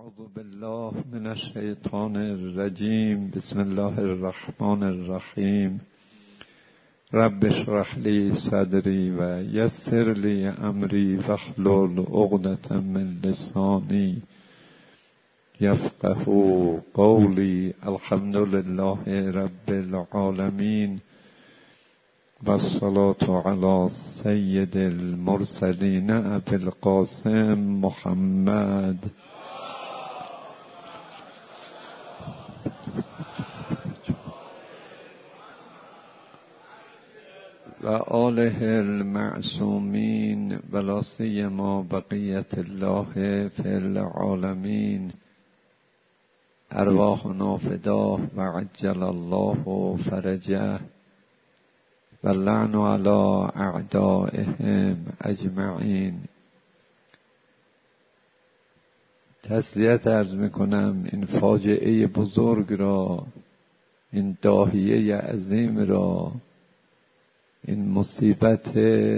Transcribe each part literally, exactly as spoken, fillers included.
اعوذ بالله من الشیطان الرجیم. بسم الله الرحمن الرحیم. رب اشرح لی صدری و یسر لی امری واحلل عقدة من لسانی یفقهوا قولی. الحمد لله رب العالمین و الصلاة علی سید المرسلین ابی القاسم محمد و آله المعصومین و لا سیما بقیت الله فی العالمین. ارواحنا فداه و عجل الله فرجه و لعن علی اعدائهم اجمعین. تسلیت عرض میکنم این فاجعه بزرگ را، این داهیه عظیم را، این مصیبت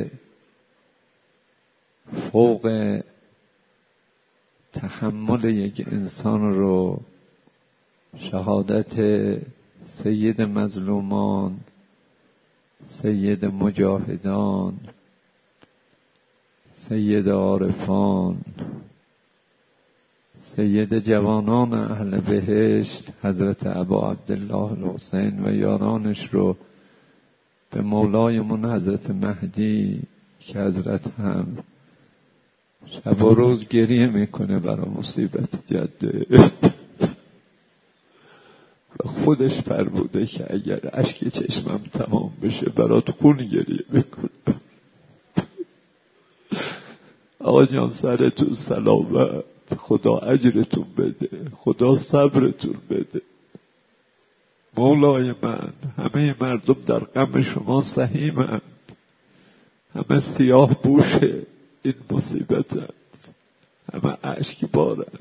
فوق تحمل یک انسان رو، شهادت سید مظلومان، سید مجاهدان، سید عارفان، سید جوانان اهل بهشت حضرت ابا عبدالله الحسین و یارانش رو به مولایمون حضرت مهدی که حضرت هم شب و روز گریه میکنه برای مصیبت جده و خودش فرموده که اگر اشک چشمم تمام بشه برات خون گریه میکنم. آقا جان سرتون سلامت، خدا اجرتون بده، خدا صبرتون بده. مولای من، همه مردم در غم شما سهیمند، همه سیاه پوش این مصیبتند، همه اشک بارند.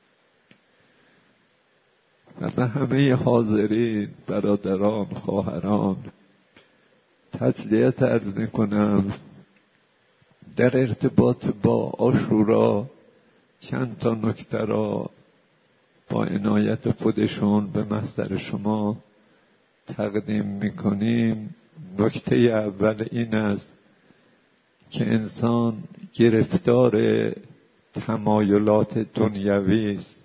و به همه حاضرین، برادران، خواهران تسلیت عرض میکنم. در ارتباط با عاشورا چند تا نکته را با عنایت خودشون به محضر شما تقدیم میکنیم. نکته اول این است که انسان گرفتار تمایلات دنیوی است.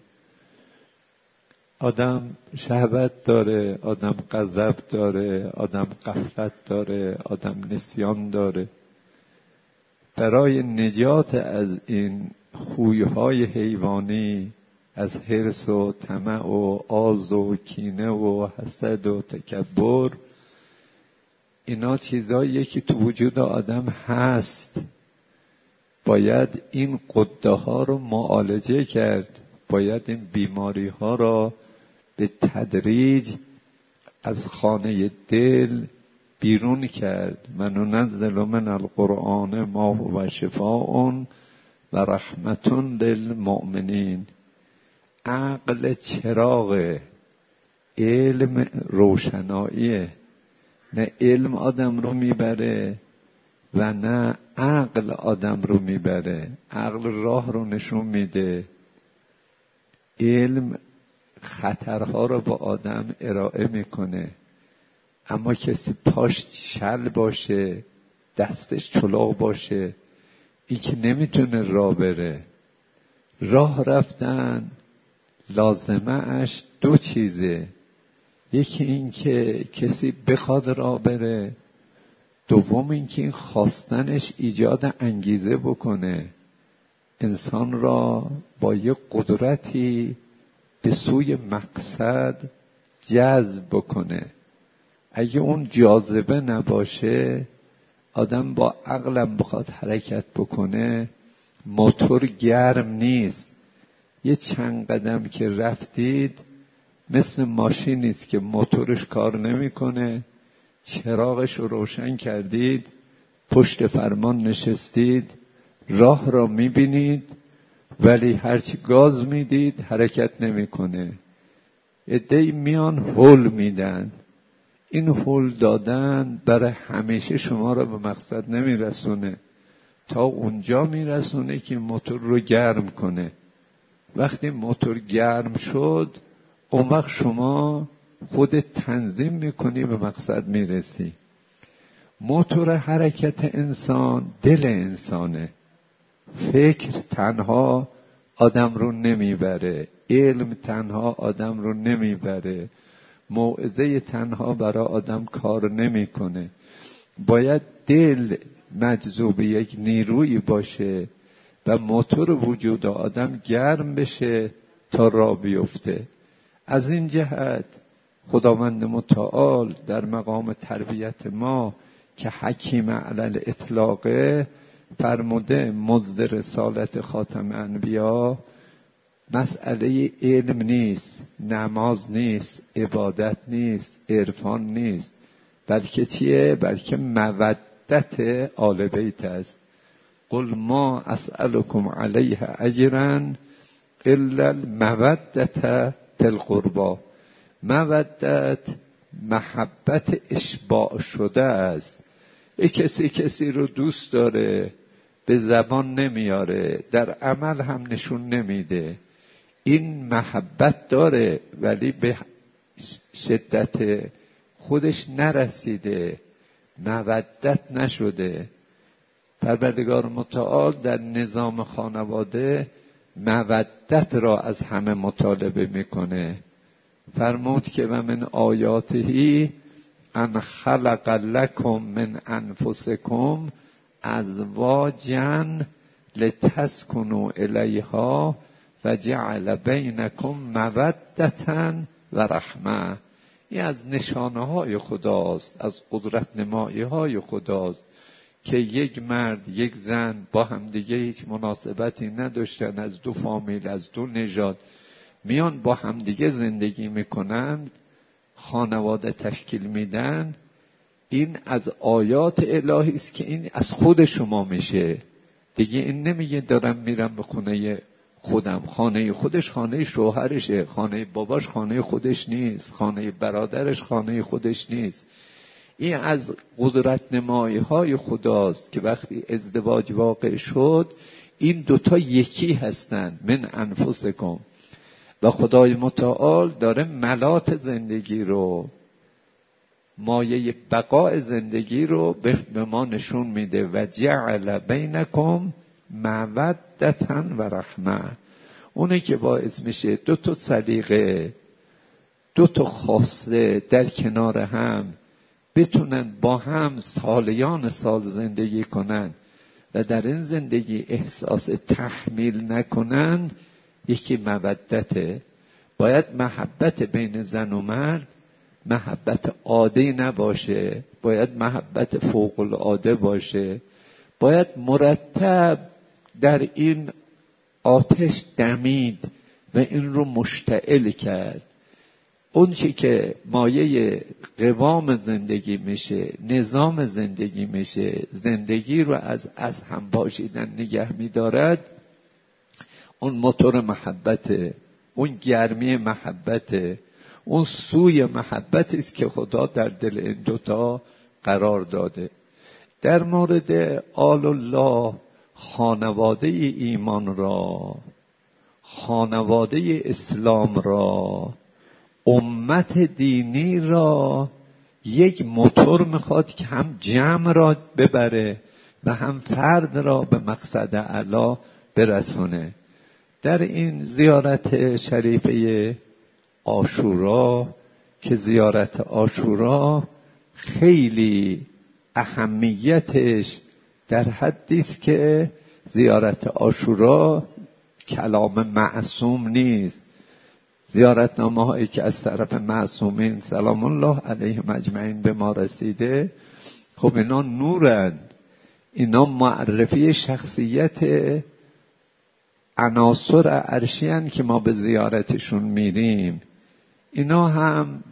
آدم شهوت داره، آدم غضب داره، آدم غفلت داره، آدم نسیان داره. برای نجات از این خویهای حیوانی، از حرص و طمع و آز و کینه و حسد و تکبر، اینا چیزاییه که تو وجود آدم هست. باید این غده ها رو معالجه کرد، باید این بیماری ها را به تدریج از خانه دل بیرون کرد. من ننزل من القرآن ما هو شفاء و رحمت للمؤمنین. عقل چراغ، علم روشناییه. نه علم آدم رو میبره و نه عقل آدم رو میبره. عقل راه رو نشون میده، علم خطرها رو با آدم ارائه میکنه. اما کسی پاش شل باشه، دستش چلاق باشه، این که نمیتونه راه بره. راه رفتن لازمه اش دو چیزه. یکی این که کسی بخواد راه بره، دوم این که این خواستنش ایجاد انگیزه بکنه، انسان را با یک قدرتی به سوی مقصد جذب بکنه. اگه اون جاذبه نباشه، آدم با عقلم بخواد حرکت بکنه، موتور گرم نیست. یه چند قدم که رفتید مثل ماشین نیست که موتورش کار نمیکنه، چراغش رو روشن کردید، پشت فرمان نشستید، راه را میبینید ولی هرچی گاز میدید حرکت نمیکنه. عده‌ای میان هول میدن. این هول دادن برای همیشه شما را به مقصد نمیرسونه، تا اونجا میرسونه که موتور رو گرم کنه. وقتی موتور گرم شد اون وقت شما خودت تنظیم میکنی به مقصد میرسی. موتور حرکت انسان دل انسانه. فکر تنها آدم رو نمیبره، علم تنها آدم رو نمیبره، موعظه تنها برای آدم کار نمیکنه. باید دل مجذوب یک نیرویی باشه و موتور وجود آدم گرم بشه تا راه بیفته. از این جهت خداوند متعال در مقام تربیت ما که حکیم علی الاطلاقه فرموده مزد رسالت خاتم انبیا مسئله علم نیست، نماز نیست، عبادت نیست، عرفان نیست، بلکه چیه؟ بلکه مودت آل بیت است. قل ما اسألكم علیه اجرا الا المودت فی القربی. مودت محبت اشباع شده است. یک کسی کسی رو دوست داره به زبان نمیاره، در عمل هم نشون نمیده. این محبت داره ولی به شدت خودش نرسیده، مودت نشده. پروردگار متعال در نظام خانواده مودت را از همه مطالبه میکنه. فرمود که و من آیاته ان خلق لکم من انفسکم ازواجا لتسکنوا الیها و جعل بینکم مودة و رحمه. این از نشانه های خداست، از قدرت نمایی های خداست که یک مرد یک زن با همدیگه هیچ مناسبتی نداشتن، از دو فامیل از دو نژاد میان با همدیگه زندگی میکنند، خانواده تشکیل میدن. این از آیات الهی است که این از خود شما میشه دیگه. این نمیگه دارم میرم به خونه خودم، خانه خودش خانه شوهرشه، خانه باباش خانه خودش نیست، خانه برادرش خانه خودش نیست. این از قدرت نمایی های خداست که وقتی ازدواج واقع شد این دوتا یکی هستند، من انفسکم. و خدای متعال داره ملات زندگی رو، مایه بقاء زندگی رو به ما نشون میده. و جعل بینکم مودة و رحمه. اونه که باعث میشه دو تا سلیقه، دو تا خاصه در کنار هم بتونن با هم سالیان سال زندگی کنن و در این زندگی احساس تحمیل نکنن. یکی مودته. باید محبت بین زن و مرد محبت عادی نباشه، باید محبت فوق العاده باشه. باید مرتب در این آتش دمید و این رو مشتعل کرد. اون چی که مایه قوام زندگی میشه، نظام زندگی میشه، زندگی رو از از هم باشیدن نگه میدارد، اون موتور محبته، اون گرمی محبته، اون سوی محبت است که خدا در دل این دوتا قرار داده. در مورد آل الله، خانواده ایمان را، خانواده اسلام را، امت دینی را یک موتور میخواد که هم جمع را ببره و هم فرد را به مقصد اعلی برسونه. در این زیارت شریفه عاشورا که زیارت عاشورا خیلی اهمیتش در حدی است که زیارت عاشورا کلام معصوم نیست. زیارتنامه هایی که از طرف معصومین سلام الله علیهم اجمعین به ما رسیده، خب اینا نورند، اینا معرفی شخصیت عناصر عرشی هستند که ما به زیارتشون میریم. اینا هم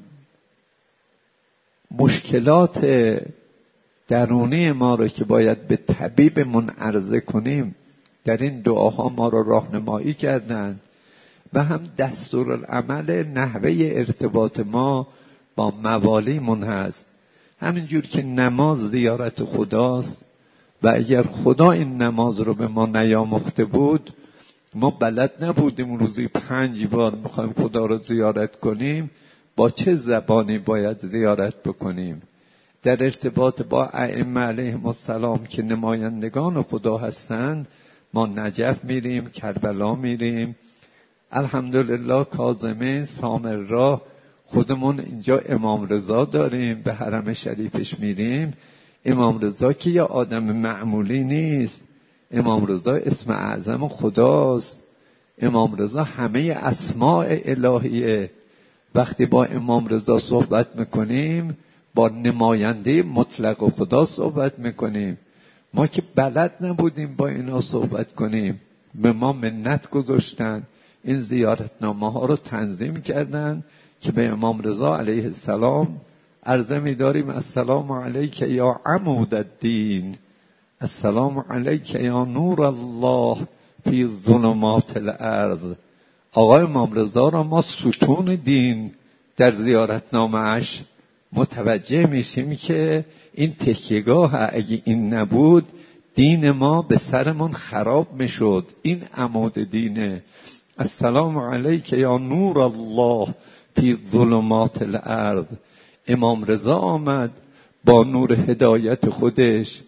مشکلات درونی ما رو که باید به طبیبمون عرضه کنیم در این دعاها ما رو راهنمایی کردند و هم دستورالعمل نحوه ارتباط ما با موالیمون هست. همینجور که نماز زیارت خداست و اگر خدا این نماز رو به ما نیاموخته بود ما بلد نبودیم روزی پنج بار میخوایم خدا رو زیارت کنیم، با چه زبانی باید زیارت بکنیم؟ در ارتباط با ائمه علیهم السلام که نمایندگان خدا هستند، ما نجف میریم، کربلا میریم، الحمدلله کاظمه، سامرا، خودمون اینجا امام رضا داریم، به حرم شریفش میریم. امام رضا که یه آدم معمولی نیست، امام رضا اسم اعظم خداست. امام رضا همه اسماء الهیه. وقتی با امام رضا صحبت میکنیم، با نماینده مطلق خدا صحبت میکنیم. ما که بلد نبودیم با اینا صحبت کنیم، به ما منت گذاشتن، این زیارتنامه ها رو تنظیم کردن که به امام رضا علیه السلام عرضه می‌داریم السلام علیک یا عمود الدین، السلام علیک یا نور الله فی ظلمات الارض. آقای امام رضا را ما ستون دین در زیارتنامه اش متوجه میشیم که این تکیهگاه اگه این نبود دین ما به سرمون خراب میشد. این عمود دینه. السلام علیک یا نور الله فی ظلمات الارض. امام رضا آمد با نور هدایت خودش،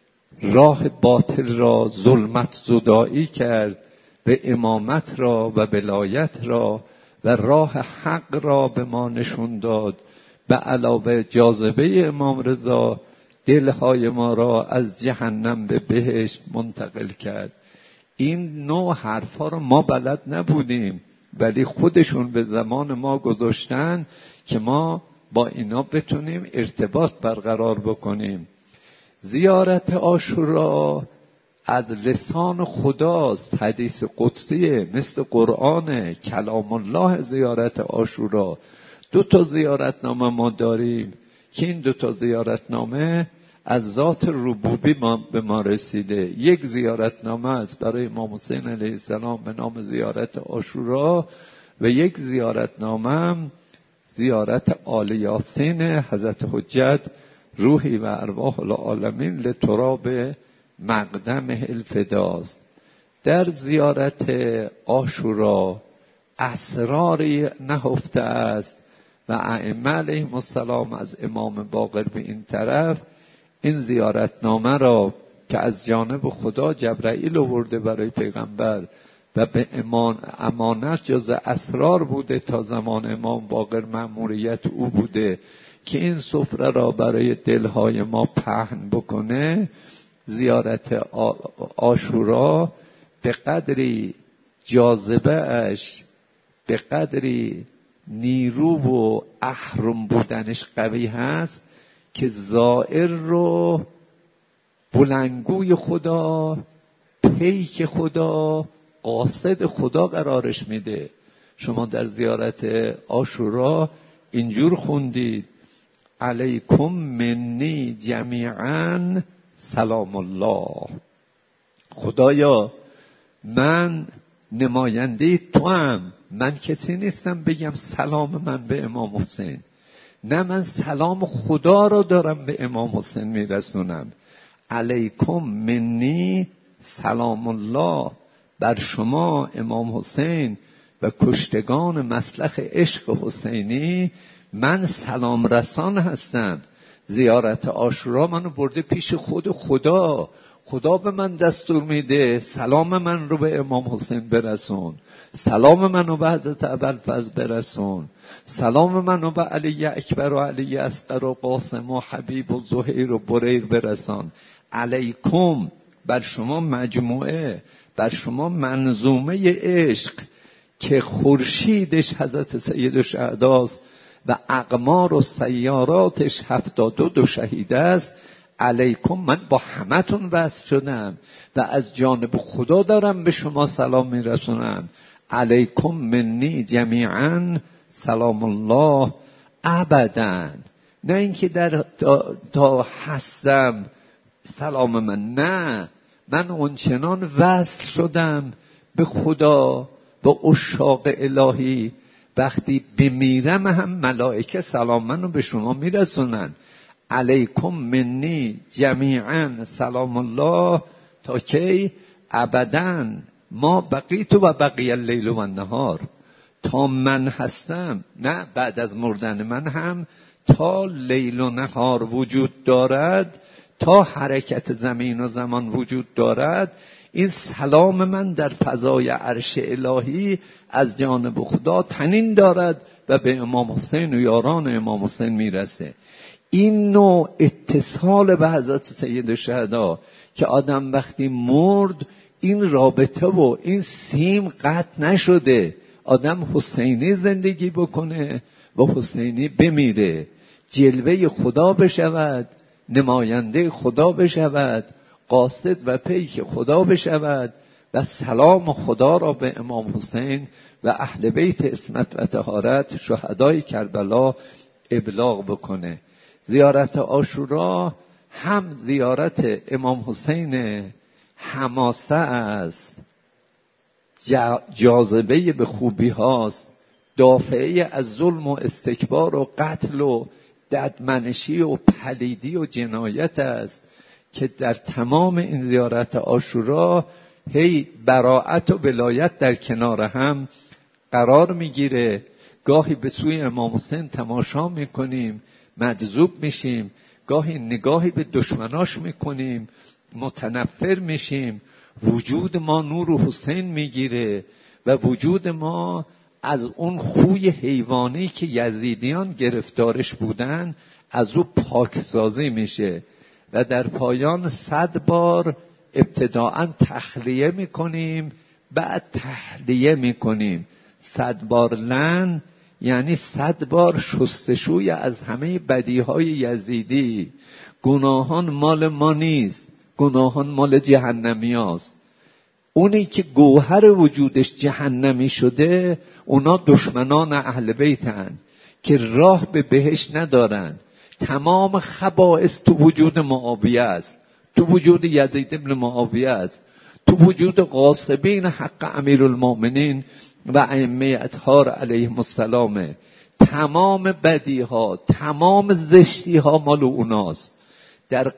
راه باطل را ظلمت زدایی کرد، به امامت را و ولایت را و راه حق را به ما نشون داد. به علاوه جاذبه امام رضا دلهای ما را از جهنم به بهشت منتقل کرد. این نوع حرفا رو ما بلد نبودیم، ولی خودشون به زمان ما گذاشتن که ما با اینا بتونیم ارتباط برقرار بکنیم. زیارت عاشورا از لسان خداست، حدیث قدسیه، مثل قرآن کلام الله. زیارت عاشورا دو تا زیارتنامه ما داریم که این دو تا زیارتنامه از ذات ربوبی ما به ما رسیده. یک زیارتنامه است برای امام حسین علیه السلام به نام زیارت عاشورا و یک زیارتنامه زیارت آل یاسین حضرت حجت روحی و ارواح العالمین لتراب مقدمه الفداست. در زیارت عاشورا اسراری نهفته است و ائمه علیهم السلام از امام باقر به این طرف این زیارتنامه را که از جانب خدا جبرائیل آورده برای پیغمبر و به امان امانت جز اسرار بوده تا زمان امام باقر، مأموریت او بوده که این سفره را برای دلهای ما پهن بکنه. زیارت عاشورا به قدری جاذبه اش، به قدری نیرو و احرم بودنش قوی هست که زائر رو بلندگوی خدا، پیک خدا، قاصد خدا قرارش میده. شما در زیارت عاشورا اینجور خوندید علیکم منی جمیعا سلام الله. خدایا من نماینده تو هم، من کسی نیستم بگم سلام من به امام حسین، نه، من سلام خدا رو دارم به امام حسین میرسونم. علیکم منی سلام الله، بر شما امام حسین و کشتگان مسلخ عشق حسینی من سلام رسان هستم. زیارت عاشورا منو برده پیش خود خدا. خدا به من دستور میده سلام من رو به امام حسین برسون، سلام من رو به حضرت ابوالفضل برسون، سلام من رو به علی اکبر و علی اصغر و قاسم و حبیب و زهیر و بریر برسان. علیکم، بر شما مجموعه، بر شما منظومه عشق که خورشیدش حضرت سید الشهداست و اقمار و سیاراتش هفتاد و دو شهید است. علیکم، من با همتون وصل شدم و از جانب خدا دارم به شما سلام میرسونم. علیکم منی جمیعا سلام الله ابدا. نه اینکه در تا, تا هستم سلام من، نه، من اونچنان وصل شدم به خدا، به عشاق الهی، وقتی بمیرم هم ملائکه سلام منو به شما میرسونن. علیکم منی جمیعا سلام الله تا کی؟ ابدا، ما بقیت و بقی اللیل و النهار، تا من هستم، نه بعد از مردن من هم تا لیل و نهار وجود دارد، تا حرکت زمین و زمان وجود دارد، این سلام من در فضای عرش الهی از جانب خدا تنین دارد و به امام حسین و یاران امام حسین میرسه. این نوع اتصال به حضرت سید الشهدا که آدم وقتی مرد این رابطه و این سیم قطع نشده، آدم حسینی زندگی بکنه و حسینی بمیره، جلوه خدا بشود، نماینده خدا بشود، قاصد و پیک خدا بشود و سلام خدا را به امام حسین و اهل بیت عصمت و طهارت شهدای کربلا ابلاغ بکنه. زیارت عاشورا هم زیارت امام حسین حماسه است، جاذبه به خوبی هاست، دافعه از ظلم و استکبار و قتل و ددمنشی و پلیدی و جنایت است که در تمام این زیارت عاشورا هی براءت و ولایت در کنار هم قرار میگیره. گاهی به سوی امام حسین تماشا میکنیم مجذوب میشیم، گاهی نگاهی به دشمناش میکنیم متنفر میشیم، وجود ما نور حسین میگیره و وجود ما از اون خوی حیوانی که یزیدیان گرفتارش بودن از او پاکسازی میشه و در پایان صد بار ابتداعا تخلیه میکنیم بعد تحلیه میکنیم. صد بار لعن یعنی صد بار شستشوی از همه بدیهای یزیدی. گناهان مال ما نیست، گناهان مال جهنمی هاست. اونی که گوهر وجودش جهنمی شده اونا دشمنان اهل بیتن که راه به بهشت ندارن. تمام خبائث تو وجود معاویه است، تو وجود یزید ابن معاویه است، تو وجود غاصبین حق امیرالمؤمنین و ائمه اطهار علیهم السلام. تمام بدیها، تمام زشتیها مال اوناست. در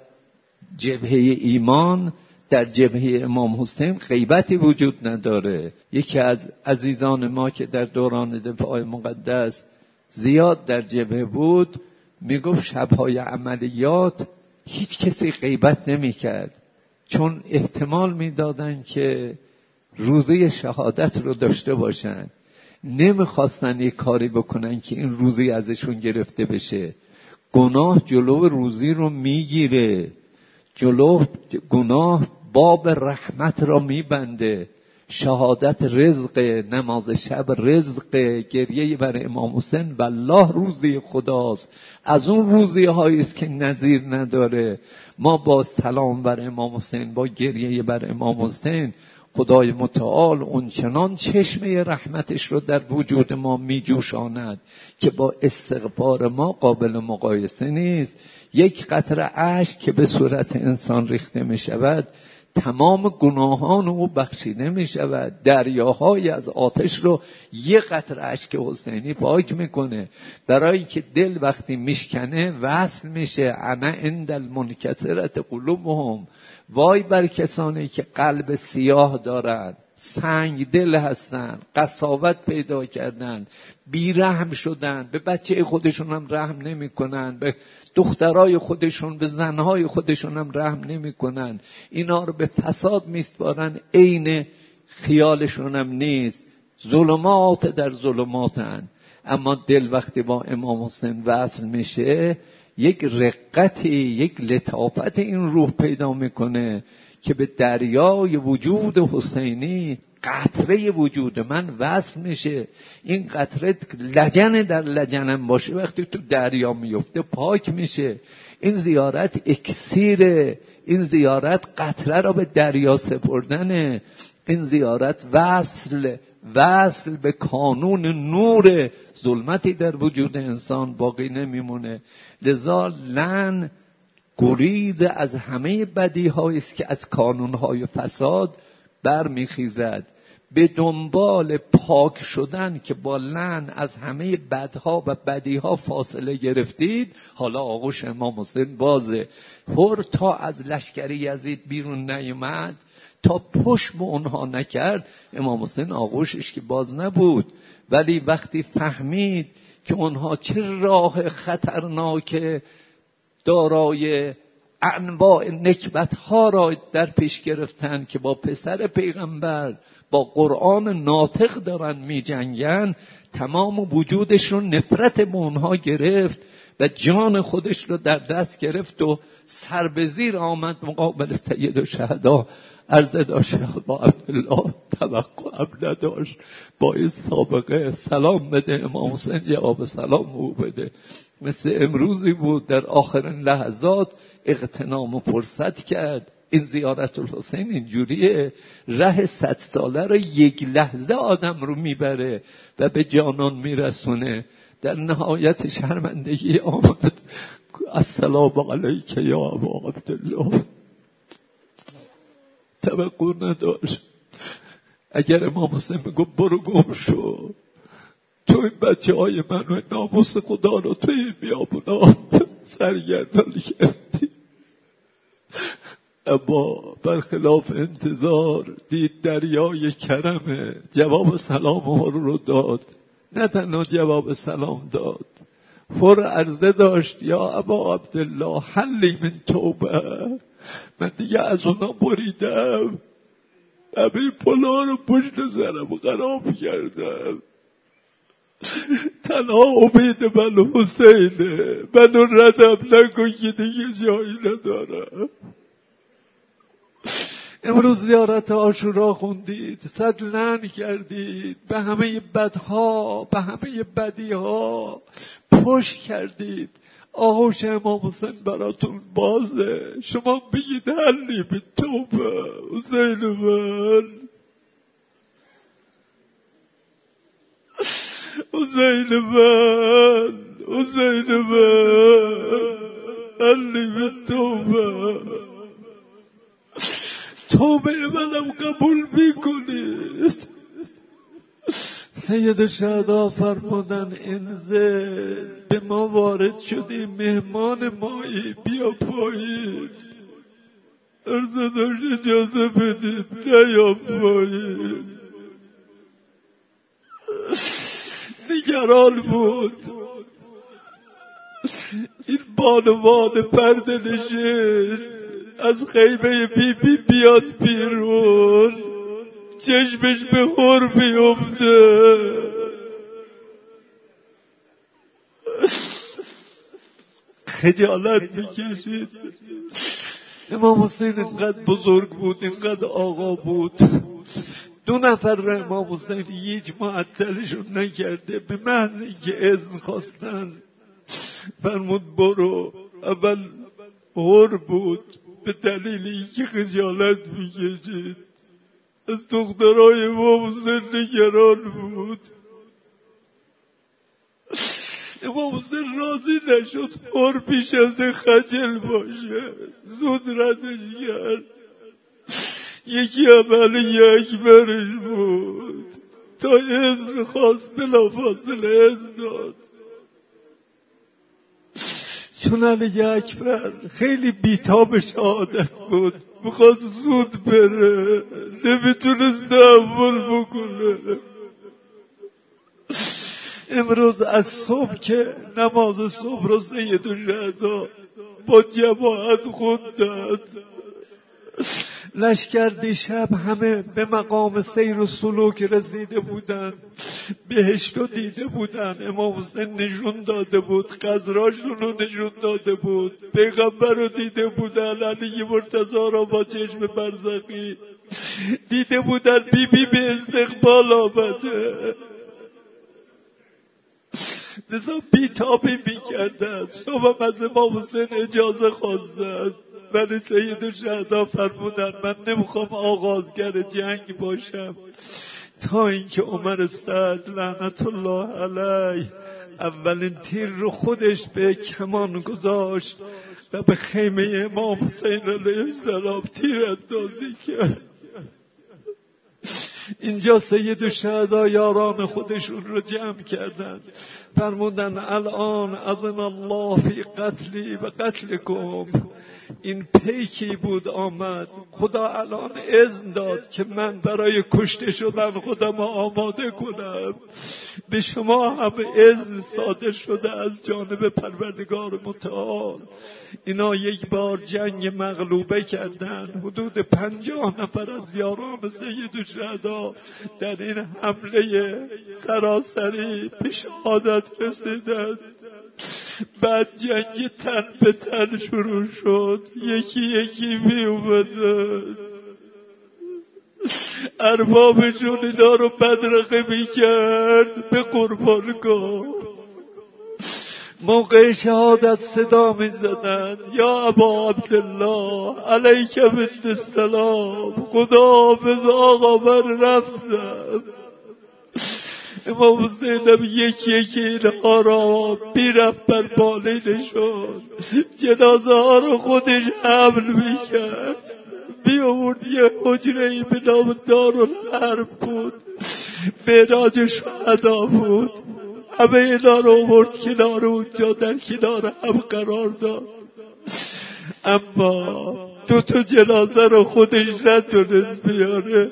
جبهه ایمان، در جبهه امام حسین غیبتی وجود نداره. یکی از عزیزان ما که در دوران دفاع مقدس زیاد در جبهه بود میگفت شبهای عملیات هیچ کسی غیبت نمی کرد، چون احتمال میدادن که روزی شهادت رو داشته باشن، نمیخواستن یک کاری بکنن که این روزی ازشون گرفته بشه. گناه جلو روزی رو میگیره، جلو گناه باب رحمت را میبنده. شهادت رزق، نماز شب رزق، گریه بر امام حسین والله روزی خداست، از اون روزی هایی است که نظیر نداره. ما با سلام بر امام حسین، با گریه بر امام حسین، خدای متعال اون چنان چشمه رحمتش رو در وجود ما می جوشاند که با استغفار ما قابل مقایسه نیست. یک قطره اشک که به صورت انسان ریخته می شود تمام گناهان او بخشیده می شود. دریاهای از آتش رو یک قطره اشک حسینی پاک میکنه، برای که دل وقتی میشکنه وصل میشه. انا عند المنکسرة قلوبهم، وای بر کسانی که قلب سیاه دارن، سنگ دل هستن، قساوت پیدا کردن، بیرحم شدن، به بچه خودشون هم رحم نمی کنن، به دخترای خودشون، به زنهای خودشون هم رحم نمی کنن، اینا رو به فساد میسپارن، عین خیالشون هم نیست، ظلمات در ظلماتن. اما دل وقتی با امام حسین وصل میشه یک رقتی، یک لطافت این روح پیدا میکنه که به دریای وجود حسینی قطره وجود من وصل میشه. این قطره لجن در لجنم باشه وقتی تو دریا میفته پاک میشه. این زیارت اکسیره، این زیارت قطره را به دریا سپردنه، این زیارت وصل وصل به کانون نور. ظلمتی در وجود انسان باقی نمیمونه. لذا لعن گریز از همه بدی‌هایی است که از کانون‌های فساد برمیخیزد. به دنبال پاک شدن که با لعن از همه بدها و بدیها فاصله گرفتید، حالا آغوش امام حسین بازه. هر تا از لشکر یزید بیرون نیامد، تا پشت به اونها نکرد. امام حسین آغوشش که باز نبود، ولی وقتی فهمید که اونها چه راه خطرناک دارای انواع نکبت ها را در پیش گرفتن که با پسر پیغمبر با قرآن ناطق دارن می جنگن، تمام وجودش رو نفرت به اونها گرفت و جان خودش رو در دست گرفت و سر به زیر آمد مقابل سید الشهدا. عرضه داشت با عبدالله توقع نداشت، با این سابقه سلام بده، امام حسین جواب سلام او بده. مثل امروزی بود در آخرین لحظات اغتنام و فرصت کرد. این زیارت الحسین اینجوریه، ره صد ساله رو یک لحظه آدم رو میبره و به جانان میرسونه. در نهایت شرمندگی آمد السلام علیک یا ابا عبدالله. توقع نداشت. اگر امام حسین میگفت برو گم شو، تو این بچه های من و ناموس خدا رو توی این بیابونا سرگردان کردی، اما برخلاف انتظار دید دریای کرمه، جواب سلام ها رو داد. نه تنها جواب سلام داد، پر عرضه داشت یا ابا عبدالله حلی من توبه، من دیگه از اونا بریدم، همین پلا رو پشت سرم خراب کردم، تنها امید من حسینه، منو ردم نکن که دیگه جایی ندارم. امروز زیارت عاشورا خوندید، صد لعن کردید، به همه بدها به همه بدیها پشت کردید. آغوش امام حسین براتون بازه، شما بگید حلی به توبه حسین من، حسین من، حسین من، حلی به توبه، توبه منم قبول میکنید. سید الشهدا فرمودن انزل، به ما وارد شدی، مهمان مایی، بیا پایین. عرضه داشت اجازه بدید نیا پایین. نگران بود این بانوان پرده نشین از خیمه بی بی بیاد بیرون، چشمش به خور بیفته. خجالت میکشید. امام حسین اینقدر بزرگ بود، اینقدر آقا بود، دو نفر را امام حسین هیچ معطلشون نکرده، به محض اینکه اذن خواستن فرمود برو. اول هور بود به دلیل اینکه خجالت میکشید، از دخترای امام حسین نگران بود. امام حسین راضی نشد هور پیش از خجل باشه، زود ردش کرد. یکی اول یک برش بود، تا اذن خواست بلافاصله اذن داد. چون علی اکبر خیلی بیتاب شهادت بود، میخواست زود بره، نمیتونست تحمل بکنه. امروز از صبح که نماز صبح رو سید الشهدا با جماعت خوندند، لشکر دیشب همه به مقام سیر و سلوک رسیده بودن، بهشت رو دیده بودن، امام حسین نشون داده بود، قذراشون رو نشون داده بود، پیغمبر رو دیده بودن، علی مرتضی رو با چشم برزخی دیده بودن، بی بی به استقبال آمده، لذا بیتابی میکردن. صبح از امام حسین اجازه خواستن، ولی سید الشهدا فرمودن من نمیخوام آغازگر جنگ باشم تا اینکه عمر سعد لعنت الله علیه اولین تیر رو خودش به کمان گذاشت و به خیمه امام حسین علیه السلام تیر اندازی کرد. اینجا سید الشهدا یاران خودشون رو جمع کردن، فرمودن الان اذن الله فی قتلی و قتلکم، این پیکی بود آمد. خدا الان اذن داد که من برای کشته شدن خودم آماده کنم. به شما هم اذن صادر شده از جانب پروردگار متعال. اینا یک بار جنگ مغلوبه کردن، حدود پنجاه نفر از یاران سید الشهدا در این حمله سراسری به شهادت رسیدند. بعد جنگ تن به تن شروع شد، یکی یکی می اومدن، اربابشون اینا رو بدرقه می کرد به قربانگاه. موقع شهادت صدا می زدن یا ابا عبدالله علیک بالسلام، خدا حافظ آقا من رفتم. امام حسین هم یکی یکی اینها را میرفت بر بالینشون، جنازه ها رو خودش حمل میکرد، می آورد. یه حجره‌ای به نام دارالحرب بود، معراج شهدا بود. همه اینا رو آورد کنار اونجا، در کنار هم قرار داد. اما دو تا جنازه رو خودش نتونست بیاره.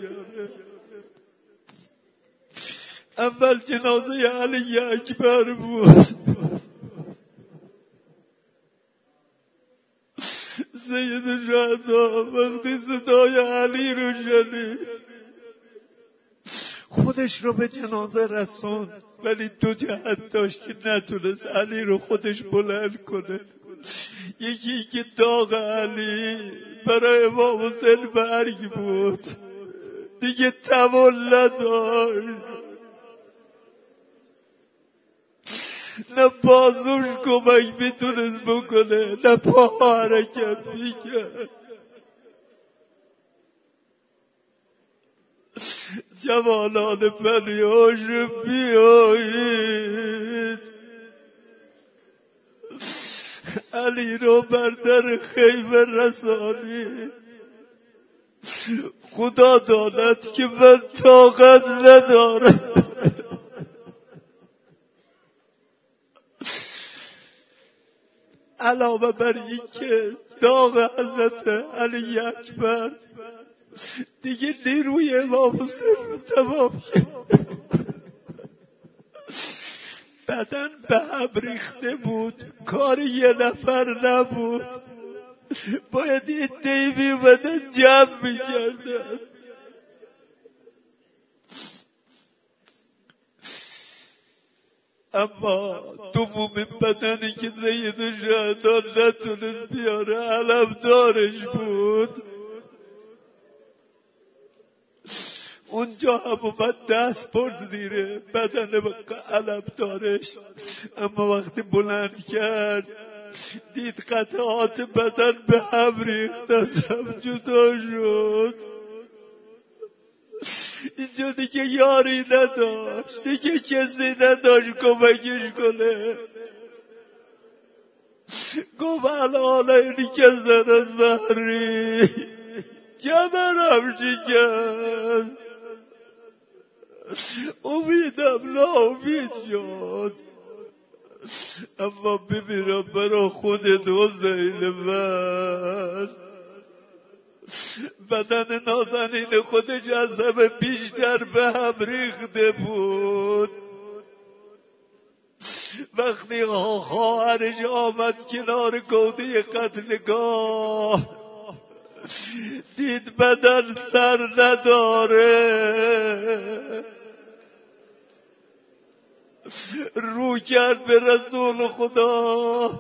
اول جنازه علی اکبر بود. سید الشهدا وقتی صدای علی رو شنید خودش رو به جنازه رسوند، ولی دو جهت داشت که نتونست علی رو خودش بلند کنه. یکی که داغ علی برای امام حسین برگ بود، دیگه تمام نداشت، نه بازوش کمک میتونست بکنه نه پا حرکت میکرد. جوانان پریاش بیایید، علی رو بر در خیمه رسانید. خدا داند که من طاقت ندارم. علاوه بر این که داغ حضرت علی اکبر دیگه نیروی امام حسین رو تمام کرد. بدن به هم ریخته بود، کار یه نفر نبود، باید این دی میومدن جمع میکردن. اما دومین بدنی که سید الشهدا نتونست بیاره علمدارش بود. اونجا هم اومد دست برد زیر بدن علمدارش، اما وقتی بلند کرد دید قطعات بدن به هم ریخت، از هم جدا شد. اینجا دیگه یاری نداشت، دیگه کسی نداشت کمکش کنه. گفت الان اینی که زده زهری کمرم شکست، امیدم ناامید شد. اما بمیرم برا خودت حسین من. بدن نازنین خودش از همه بیشتر به هم ریخته بود. وقتی خواهرش آمد کنار گوده قتلگاه دید بدن سر نداره، رو کرد به رسول خدا.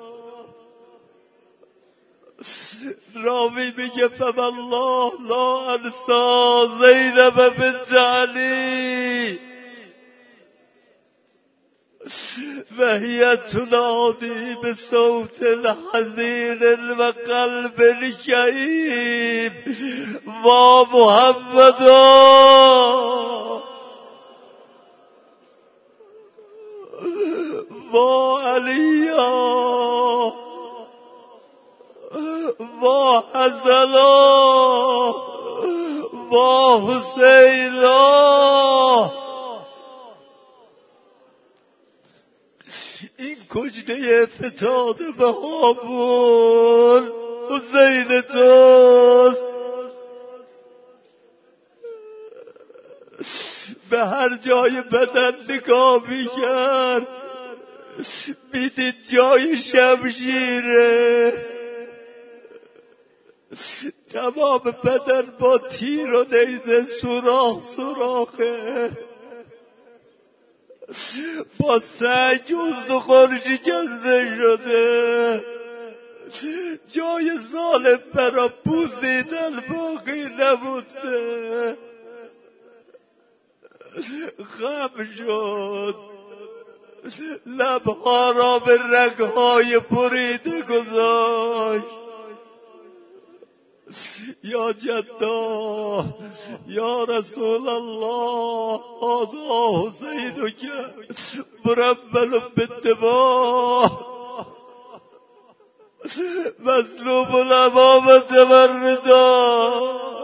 راوی میگه فوالله لا انسا زینب بنت علی وهي تنادي بصوت حزين وقلب شهيب ومحمدا وعليا وحسنا وحسينا. این کجنه فتاده به هامون حسین توست. به هر جای بدن نگاه میکرد میدید جای شمشیره، تمام بدن با تیر و نیزه سوراخ سوراخه، با سنگ و زخور شکسته شده، جای ظالم برا بوسیدن باقی نمونده. خم شد، لبها را به رگهای بریده گذاشت. یا جدا یا رسول الله، هذا حسینک مرمل بالدماء مظلوم الامام تمردا.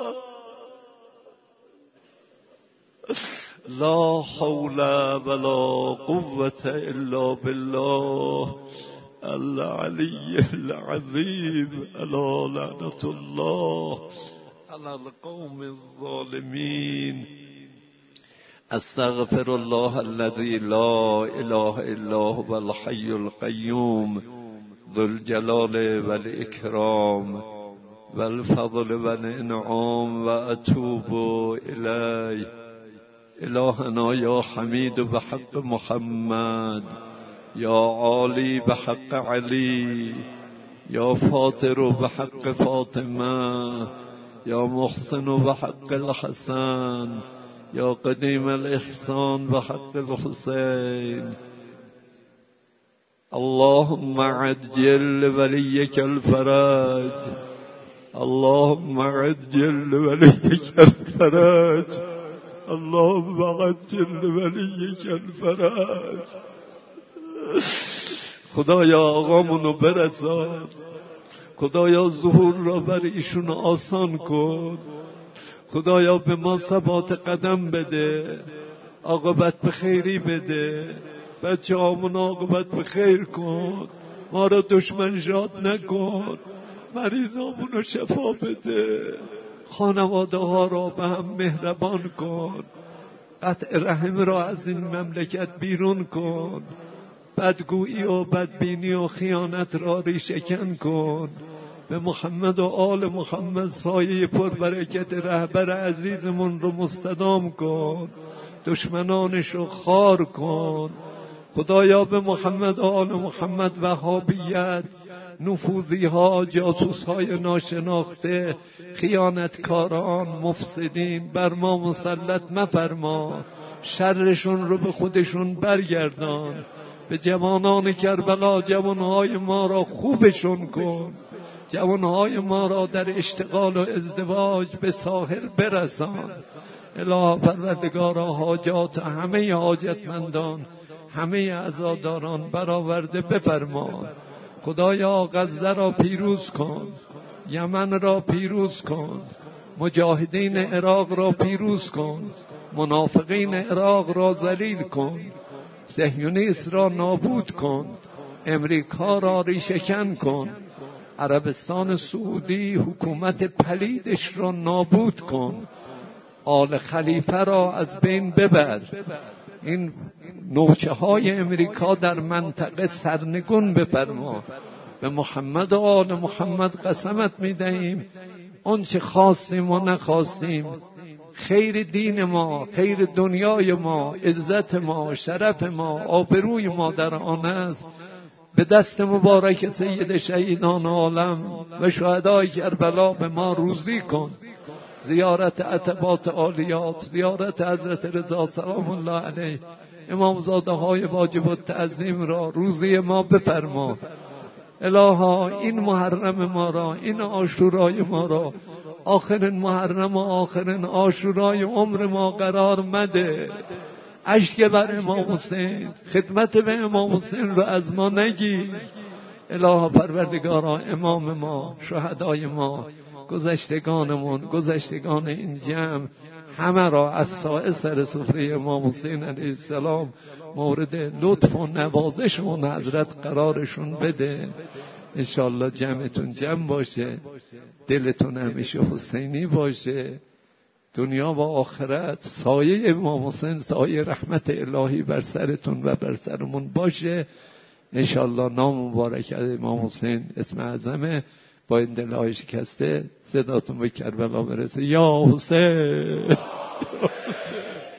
لا حول ولا قوة الا بالله العلی العظیم. الا لعنة الله على القوم الظالمین. استغفر الله الذي لا اله الا هو الحي القيوم ذو الجلال والاکرام والفضل والانعام واتوب الیه. الهنا یا حمید بحق محمد، یا عالی بحق علی، یا فاطر بحق فاطمه، یا محسن بحق الحسن، یا قدیم الاحسان بحق الحسین. اللهم عجل ولیک الفرج، اللهم عجل ولیک الفرج، اللهم عجل ولیک الفرج. خدایا آقامونو برسان، خدایا ظهور را بر ایشون آسان کن، خدایا به ما ثبات قدم بده، عاقبت به خیری بده، بچه هامون عاقبت به خیر کن، ما را دشمن شاد نکن، مریضامونو شفا بده، خانواده ها را به هم مهربان کن، قطع رحم را از این مملکت بیرون کن، بدگویی و بدبینی و خیانت را ریشه‌کن کن، به محمد و آل محمد سایه پربرکت رهبر عزیزمون رو مستدام کن، دشمنانش رو خار کن. خدایا به محمد و آل محمد وهابیت، نفوذی ها، جاسوس های ناشناخته، خیانتکاران، مفسدین بر ما مسلط مفرما، شرشون رو به خودشون برگردان. به جوانان کربلا، جوانهای ما را خوبشون کن، جوانهای ما را در اشتغال و ازدواج به ساحل برسان. اله پروردگارا، حاجات همه حاجتمندان، همه عزاداران برآورده بفرما. خدایا غزه را پیروز کن، یمن را پیروز کن، مجاهدین عراق را پیروز کن، منافقین عراق را ذلیل کن، صهیونیست را نابود کن، امریکا را ریشه‌کن کن، عربستان سعودی حکومت پلیدش را نابود کن، آل خلیفه را از بین ببر، این نوچه های امریکا در منطقه سرنگون بفرما. به محمد و آل محمد قسمت میدهیم آنچه خواستیم و نخواستیم، خیر دین ما، خیر دنیای ما، عزت ما، شرف ما، آبروی ما در آن است. به دست مبارک سید شهیدان عالم و شهدای کربلا به ما روزی کن. زیارت عتبات عالیات، زیارت حضرت رضا سلام الله علیه، امامزاده های واجب التعظیم را روزی ما بفرما. الها این محرم ما را، این عاشورای ما را آخرین محرم و آخرین عاشورای عمر ما قرار مده. اشک بر امام حسین، خدمت به امام حسین رو از ما نگیر. الها پروردگارا، امام ما، شهدای ما، گذشتگانمون، گذشتگان این جمع، همه را از سایه سر سفره امام حسین علیه السلام مورد لطف و نوازش اون حضرت قرارشون بده. انشالله جمعتون جمع باشه، دلتون همیشه حسینی باشه، دنیا و آخرت سایه امام حسین، سایه رحمت الهی بر سرتون و بر سرمون باشه. انشالله نام مبارک امام حسین اسم اعظمه. با این دلهای شکسته صداتون به کربلا برسه. یا حسین